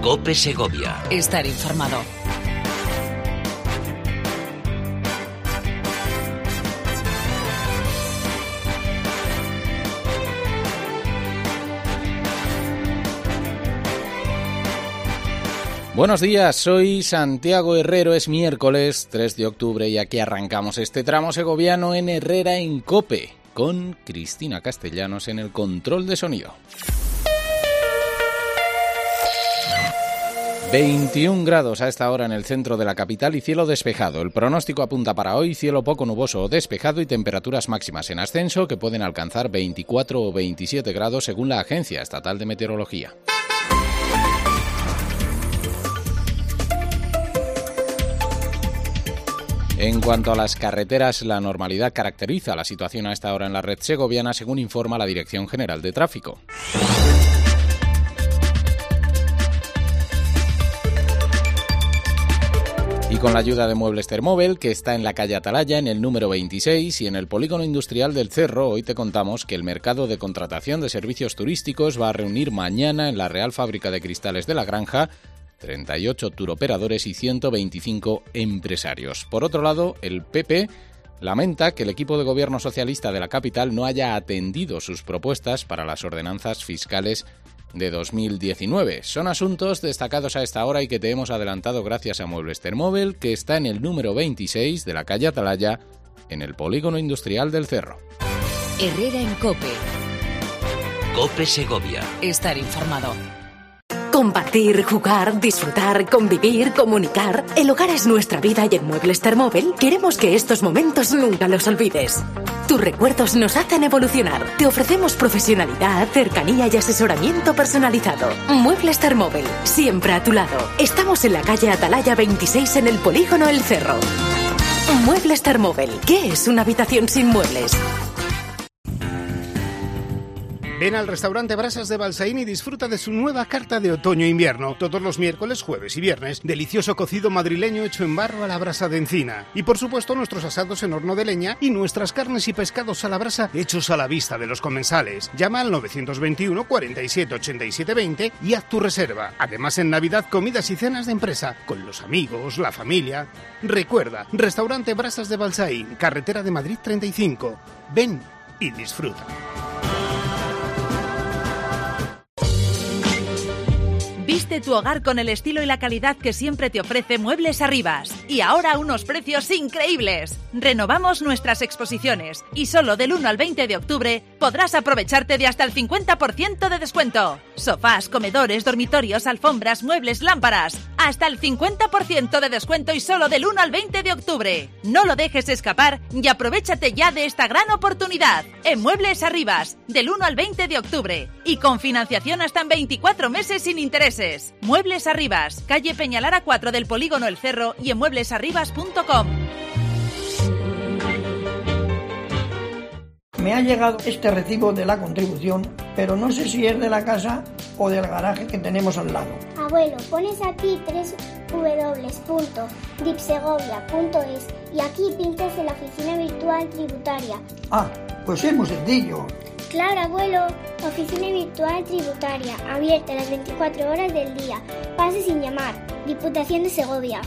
COPE Segovia. Estar informado. Buenos días, soy Santiago Herrero, es miércoles 3 de octubre y aquí arrancamos este tramo segoviano en Herrera en COPE, con Cristina Castellanos en el control de sonido. 21 grados a esta hora en el centro de la capital y cielo despejado. El pronóstico apunta para hoy cielo poco nuboso o despejado y temperaturas máximas en ascenso que pueden alcanzar 24 o 27 grados según la Agencia Estatal de Meteorología. En cuanto a las carreteras, la normalidad caracteriza la situación a esta hora en la red segoviana, según informa la Dirección General de Tráfico. Y con la ayuda de Muebles Thermóvel, que está en la calle Atalaya, en el número 26, y en el polígono industrial del Cerro, hoy te contamos que el mercado de contratación de servicios turísticos va a reunir mañana en la Real Fábrica de Cristales de la Granja 38 turoperadores y 125 empresarios. Por otro lado, el PP lamenta que el equipo de gobierno socialista de la capital no haya atendido sus propuestas para las ordenanzas fiscales de 2019. Son asuntos destacados a esta hora y que te hemos adelantado gracias a Muebles Thermóvel, que está en el número 26 de la calle Atalaya, en el polígono industrial del Cerro. Herrera en COPE. COPE Segovia. Estar informado. Compartir, jugar, disfrutar, convivir, comunicar. El hogar es nuestra vida y en Muebles Thermóvel queremos que estos momentos nunca los olvides. Tus recuerdos nos hacen evolucionar. Te ofrecemos profesionalidad, cercanía y asesoramiento personalizado. Muebles Thermóvel, siempre a tu lado. Estamos en la calle Atalaya 26 en el polígono El Cerro. Muebles Thermóvel, ¿qué es una habitación sin muebles? Ven al restaurante Brasas de Balsaín y disfruta de su nueva carta de otoño-invierno. Todos los miércoles, jueves y viernes, delicioso cocido madrileño hecho en barro a la brasa de encina. Y por supuesto nuestros asados en horno de leña y nuestras carnes y pescados a la brasa hechos a la vista de los comensales. Llama al 921 47 87 20 y haz tu reserva. Además en Navidad, comidas y cenas de empresa, con los amigos, la familia. Recuerda, restaurante Brasas de Balsaín, carretera de Madrid 35. Ven y disfruta. Viste tu hogar con el estilo y la calidad que siempre te ofrece Muebles Arribas. Y ahora a unos precios increíbles. Renovamos nuestras exposiciones y solo del 1 al 20 de octubre podrás aprovecharte de hasta el 50% de descuento. Sofás, comedores, dormitorios, alfombras, muebles, lámparas. Hasta el 50% de descuento y solo del 1 al 20 de octubre. No lo dejes escapar y aprovéchate ya de esta gran oportunidad. En Muebles Arribas, del 1 al 20 de octubre. Y con financiación hasta en 24 meses sin intereses. Muebles Arribas, calle Peñalara 4 del polígono El Cerro y en mueblesarribas.com. Me ha llegado este recibo de la contribución, pero no sé si es de la casa o del garaje que tenemos al lado. Abuelo, pones aquí www.dipsegovia.es y aquí pintas en la oficina virtual tributaria. Ah, pues es muy sencillo. Claro, abuelo. Oficina virtual tributaria, abierta las 24 horas del día. Pase sin llamar. Diputación de Segovia.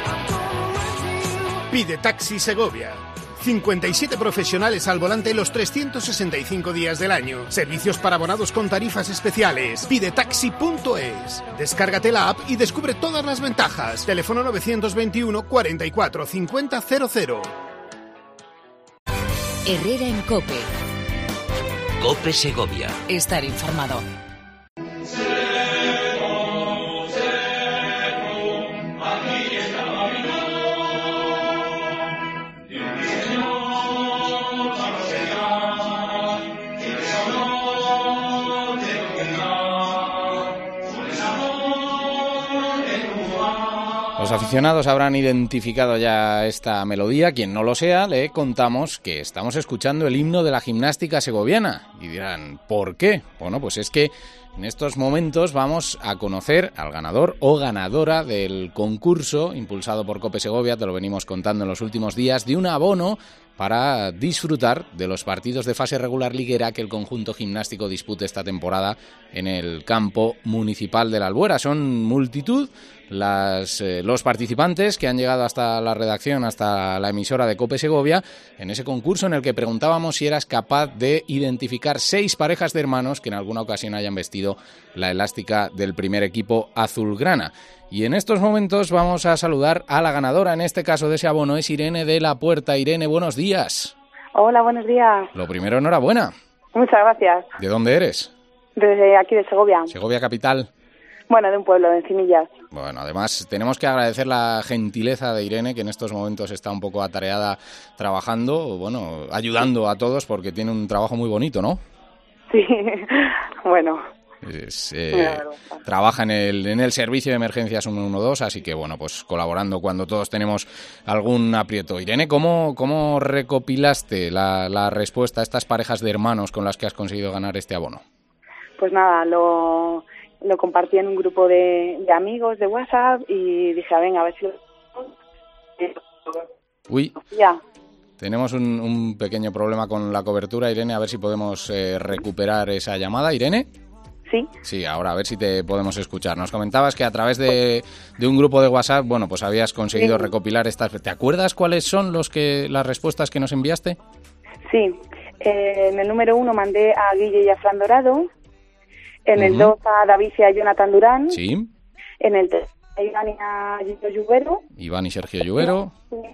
Pide Taxi Segovia. 57 profesionales al volante los 365 días del año. Servicios para abonados con tarifas especiales. Pidetaxi.es. Descárgate la app y descubre todas las ventajas. Teléfono 921 44 50 00. Herrera en COPE. COPE Segovia. Estar informado. Los aficionados habrán identificado ya esta melodía. Quien no lo sea, le contamos que estamos escuchando el himno de la gimnástica segoviana. Y dirán, ¿por qué? Bueno, pues es que En estos momentos vamos a conocer al ganador o ganadora del concurso impulsado por COPE Segovia, te lo venimos contando en los últimos días, de un abono para disfrutar de los partidos de fase regular liguera que el conjunto gimnástico dispute esta temporada en el campo municipal de la Albuera. Son multitud los participantes que han llegado hasta la redacción, hasta la emisora de COPE Segovia, en ese concurso en el que preguntábamos si eras capaz de identificar 6 parejas de hermanos que en alguna ocasión hayan vestido la elástica del primer equipo azulgrana. Y en estos momentos vamos a saludar a la ganadora, en este caso de ese abono, es Irene de la Puerta. Irene, buenos días. Hola, buenos días. Lo primero, enhorabuena. Muchas gracias. ¿De dónde eres? Desde aquí, de Segovia. Segovia capital. Bueno, de un pueblo, de Encimillas. Bueno, además tenemos que agradecer la gentileza de Irene, que en estos momentos está un poco atareada trabajando, bueno, ayudando a todos porque tiene un trabajo muy bonito, ¿no? Sí, bueno. Trabaja en el servicio de emergencias 112, así que bueno, pues colaborando cuando todos tenemos algún aprieto. Irene, ¿cómo recopilaste la respuesta a estas parejas de hermanos con las que has conseguido ganar este abono? Pues nada, lo compartí en un grupo de amigos de WhatsApp y dije, venga, a ver si Uy, ya. Tenemos un pequeño problema con la cobertura, Irene, a ver si podemos recuperar esa llamada. ¿Irene? Sí. Sí, ahora a ver si te podemos escuchar. Nos comentabas que a través de un grupo de WhatsApp, bueno, pues habías conseguido recopilar estas. ¿Te acuerdas cuáles son las respuestas que nos enviaste? Sí, en el número 1 mandé a Guille y a Fran Dorado, en el 2 a David y a Jonathan Durán, sí. En el 3 a Iván y a Sergio Lluvero. Iván y Sergio Lluvero.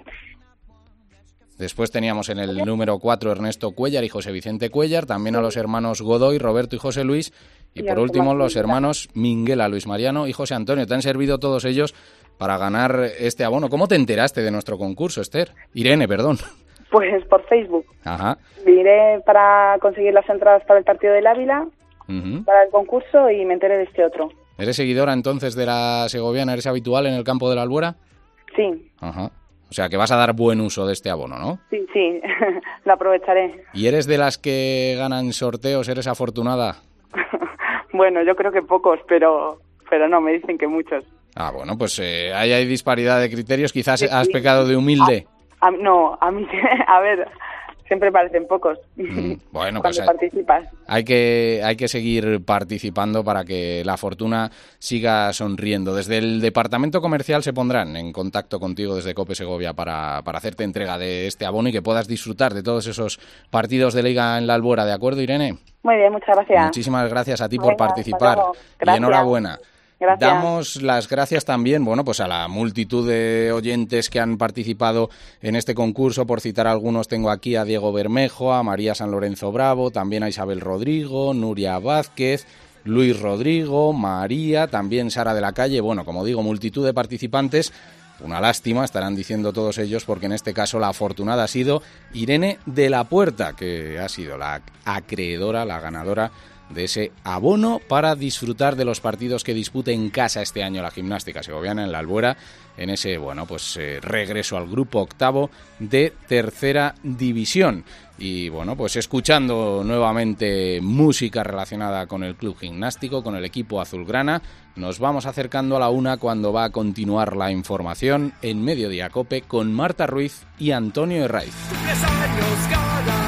Después teníamos en el número 4 Ernesto Cuellar y José Vicente Cuellar, también a los hermanos Godoy, Roberto y José Luis, y por último los hermanos Minguela, Luis Mariano y José Antonio. Te han servido todos ellos para ganar este abono. ¿Cómo te enteraste de nuestro concurso, Esther? Irene, perdón. Pues por Facebook. Ajá. Miré para conseguir las entradas para el partido del Ávila, para el concurso, y me enteré de este otro. ¿Eres seguidora entonces de la segoviana? ¿Eres habitual en el campo de la Albuera? Sí. Ajá. O sea, que vas a dar buen uso de este abono, ¿no? Sí, sí, lo aprovecharé. ¿Y eres de las que ganan sorteos? ¿Eres afortunada? Bueno, yo creo que pocos, pero no, me dicen que muchos. Ah, bueno, pues ahí hay disparidad de criterios. Quizás sí, has pecado de humilde. No, a mí, a ver, siempre parecen pocos. Bueno, pues participas. Hay que seguir participando para que la fortuna siga sonriendo. Desde el departamento comercial se pondrán en contacto contigo desde COPE Segovia para hacerte entrega de este abono y que puedas disfrutar de todos esos partidos de Liga en la Albuera. ¿De acuerdo, Irene? Muy bien, muchas gracias. Muchísimas gracias a ti por participar y enhorabuena. Gracias. Damos las gracias también, bueno, pues a la multitud de oyentes que han participado en este concurso. Por citar algunos, tengo aquí a Diego Bermejo, a María San Lorenzo Bravo, también a Isabel Rodrigo, Nuria Vázquez, Luis Rodrigo, María, también Sara de la Calle. Bueno, como digo, multitud de participantes. Una lástima, estarán diciendo todos ellos, porque en este caso la afortunada ha sido Irene de la Puerta, que ha sido la acreedora, la ganadora de ese abono para disfrutar de los partidos que dispute en casa este año la gimnástica segoviana en la Albuera, en ese, bueno, pues regreso al grupo octavo de tercera división. Y bueno, pues escuchando nuevamente música relacionada con el club gimnástico, con el equipo azulgrana, nos vamos acercando a la 1 cuando va a continuar la información en Mediodía Cope con Marta Ruiz y Antonio Herraiz.